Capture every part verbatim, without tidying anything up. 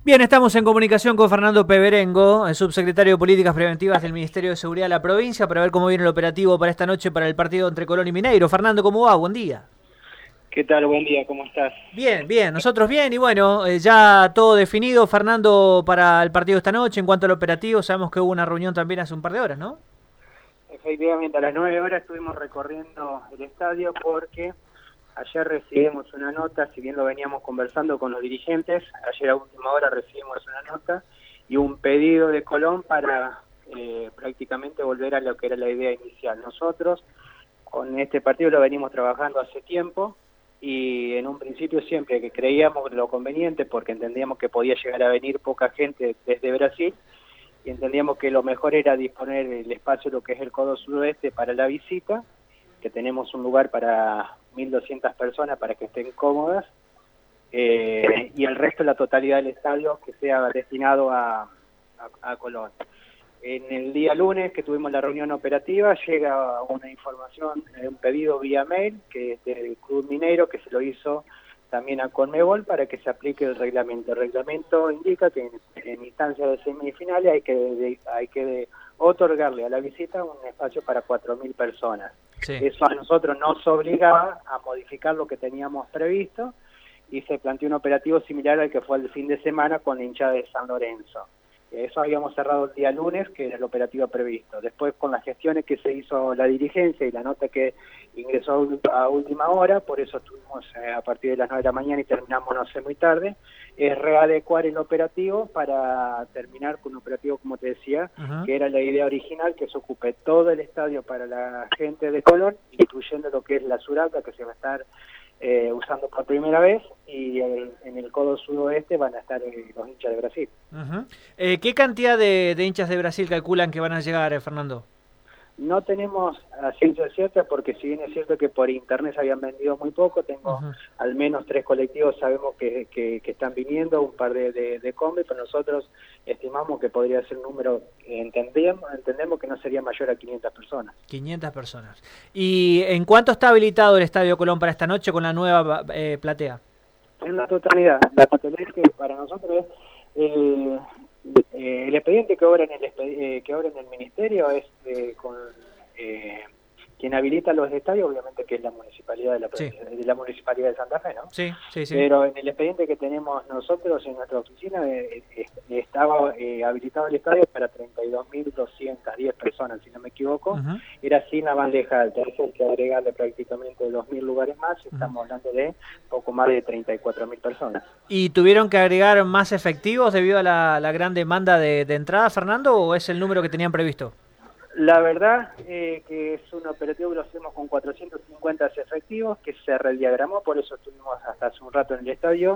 Bien, estamos en comunicación con Fernando Peberengo, el subsecretario de Políticas Preventivas del Ministerio de Seguridad de la provincia, para ver cómo viene el operativo para esta noche para el partido entre Colón y Mineiro. Fernando, ¿cómo va? Buen día. ¿Qué tal? Buen día, ¿cómo estás? Bien, bien, nosotros bien y bueno, eh, ya todo definido, Fernando, para el partido esta noche. En cuanto al operativo, sabemos que hubo una reunión también hace un par de horas, ¿no? Efectivamente, a las nueve horas estuvimos recorriendo el estadio porque ayer recibimos una nota, si bien lo veníamos conversando con los dirigentes, ayer a última hora recibimos una nota y un pedido de Colón para eh, prácticamente volver a lo que era la idea inicial. Nosotros con este partido lo venimos trabajando hace tiempo y en un principio siempre que creíamos lo conveniente porque entendíamos que podía llegar a venir poca gente desde Brasil y entendíamos que lo mejor era disponer el espacio, lo que es el codo sudoeste para la visita, que tenemos un lugar para mil doscientas personas para que estén cómodas, eh, y el resto, la totalidad del estadio, que sea destinado a, a, a Colón. En el día lunes que tuvimos la reunión operativa, llega una información, un pedido vía mail, que es del Club Mineiro, que se lo hizo también a Conmebol para que se aplique el reglamento. El reglamento indica que en, en instancias de semifinales hay que, de, hay que de, otorgarle a la visita un espacio para cuatro mil personas. Sí. Eso a nosotros nos obligaba a modificar lo que teníamos previsto y se planteó un operativo similar al que fue el fin de semana con la hinchada de San Lorenzo. Eso habíamos cerrado el día lunes, que era el operativo previsto. Después, con las gestiones que se hizo la dirigencia y la nota que ingresó a última hora, por eso estuvimos eh, a partir de las nueve de la mañana y terminamos no sé muy tarde, es readecuar el operativo para terminar con un operativo, como te decía, uh-huh. que era la idea original, que se ocupe todo el estadio para la gente de Colón, incluyendo lo que es la Suraca, que se va a estar Eh, usando por primera vez, y el, en el codo sudoeste van a estar eh, los hinchas de Brasil. Uh-huh. eh, ¿Qué cantidad de, de hinchas de Brasil calculan que van a llegar, eh, Fernando? No tenemos a ciencia cierta, porque si bien es cierto que por internet se habían vendido muy poco, tengo uh-huh. al menos tres colectivos, sabemos que, que, que están viniendo, un par de, de, de combi, pero nosotros estimamos que podría ser un número, entendemos, entendemos que no sería mayor a quinientas personas. quinientas personas. ¿Y en cuánto está habilitado el Estadio Colón para esta noche con la nueva eh, platea? En la totalidad, la totalidad que para nosotros es... Eh, Eh, el expediente que obra en el eh, que obra en el ministerio es eh, con eh, quien habilita los estadios, obviamente que es la municipalidad de la, sí. de la municipalidad de Santa Fe, ¿no? Sí, sí, sí. Pero en el expediente que tenemos nosotros en nuestra oficina eh, eh, estaba eh, habilitado el estadio para treinta y dos mil doscientas diez personas, si no me equivoco. Uh-huh. Era sin la bandeja alta, eso hay que agregarle prácticamente dos mil lugares más, estamos uh-huh. hablando de poco más de treinta y cuatro mil personas. ¿Y tuvieron que agregar más efectivos debido a la, la gran demanda de, de entrada, Fernando, o es el número que tenían previsto? La verdad eh, que es un operativo que lo hacemos con cuatrocientos cincuenta efectivos, que se rediagramó, por eso estuvimos hasta hace un rato en el estadio,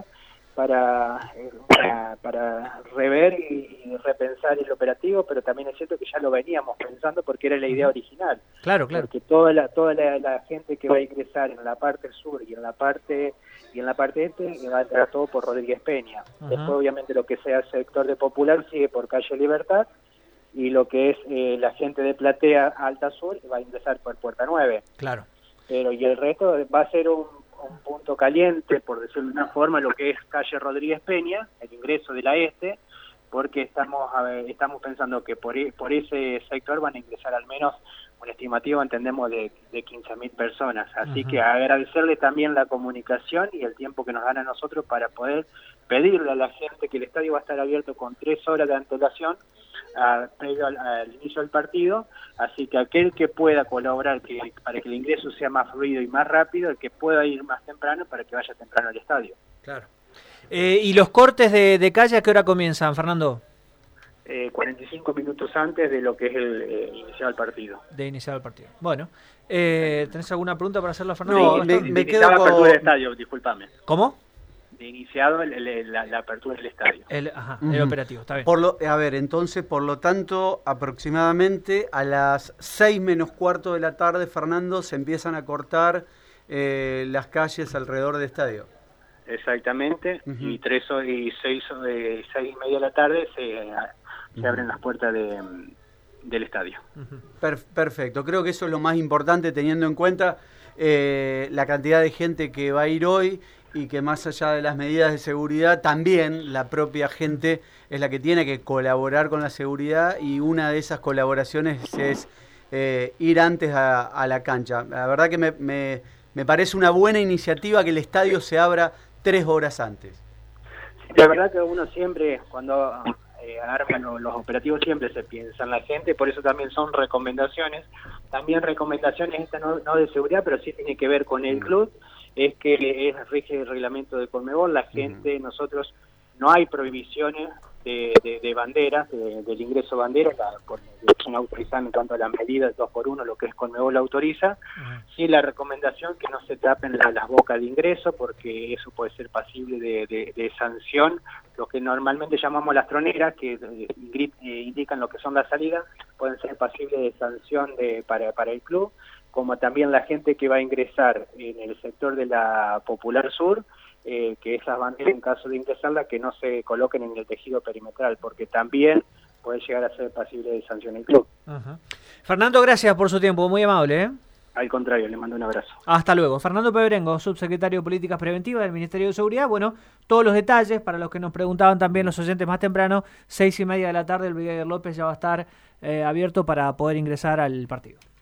para, eh, para, para rever y, y repensar el operativo, pero también es cierto que ya lo veníamos pensando porque era la idea original. Claro, claro. Porque toda la toda la, la gente que va a ingresar en la parte sur y en la parte y en la parte este va a entrar todo por Rodríguez Peña. Uh-huh. Después, obviamente, lo que sea sector de Popular sigue por Calle Libertad, y lo que es eh, la gente de Platea Alta Sur va a ingresar por Puerta nueve. Claro. Pero y el resto va a ser un, un punto caliente, por decirlo de una forma, lo que es Calle Rodríguez Peña, el ingreso de la este, porque estamos a ver, estamos pensando que por, por ese sector van a ingresar al menos un estimativo, entendemos, de, de quince mil personas. Así uh-huh. que agradecerle también la comunicación y el tiempo que nos dan a nosotros para poder pedirle a la gente que el estadio va a estar abierto con tres horas de antelación a, previo al, al inicio del partido, así que aquel que pueda colaborar que, para que el ingreso sea más fluido y más rápido, el que pueda ir más temprano para que vaya temprano al estadio. Claro. Eh, ¿Y los cortes de, de calle a qué hora comienzan, Fernando? Eh, cuarenta y cinco minutos antes de lo que es el eh, iniciar el partido. De iniciar el partido. Bueno, eh, ¿tenés alguna pregunta para hacerla, Fernando? No, me, me quedo con... apertura del estadio, discúlpame. ¿Cómo? De iniciado el, el, la, la apertura del estadio. El, ajá, uh-huh. el operativo, está bien. Por lo, a ver, entonces, por lo tanto, aproximadamente a las seis menos cuarto de la tarde, Fernando, se empiezan a cortar eh, las calles alrededor del estadio. Exactamente, uh-huh. y tres y seis, eh, seis y media de la tarde se, uh-huh. se abren las puertas de, del estadio. Uh-huh. Per- perfecto, creo que eso es lo más importante teniendo en cuenta eh, la cantidad de gente que va a ir hoy y que más allá de las medidas de seguridad, también la propia gente es la que tiene que colaborar con la seguridad, y una de esas colaboraciones es eh, ir antes a, a la cancha. La verdad que me, me, me parece una buena iniciativa que el estadio se abra tres horas antes. Sí, la verdad que uno siempre, cuando eh, arma los, los operativos, siempre se piensa en la gente, por eso también son recomendaciones. También recomendaciones, esta no, no de seguridad, pero sí tiene que ver con el club, es que es rige el reglamento de Conmebol. La gente, nosotros, no hay prohibiciones de, de, de banderas, de, del ingreso de banderas, la, por, son autorizadas en cuanto a las medidas dos por uno, lo que es Conmebol la autoriza. Sí, la recomendación que no se tapen la, las bocas de ingreso, porque eso puede ser pasible de, de, de sanción. Lo que normalmente llamamos las troneras, que eh, indican lo que son las salidas, pueden ser pasibles de sanción de, para, para el club, como también la gente que va a ingresar en el sector de la Popular Sur, eh, que esas banderas, en caso de ingresarlas, que no se coloquen en el tejido perimetral, porque también puede llegar a ser pasible de sanción el club. Uh-huh. Fernando, gracias por su tiempo, muy amable, ¿eh? Al contrario, le mando un abrazo. Hasta luego. Fernando Peberengo, subsecretario de Políticas Preventivas del Ministerio de Seguridad. Bueno, todos los detalles, para los que nos preguntaban también los oyentes más temprano, seis y media de la tarde, el Brigadier López ya va a estar eh, abierto para poder ingresar al partido.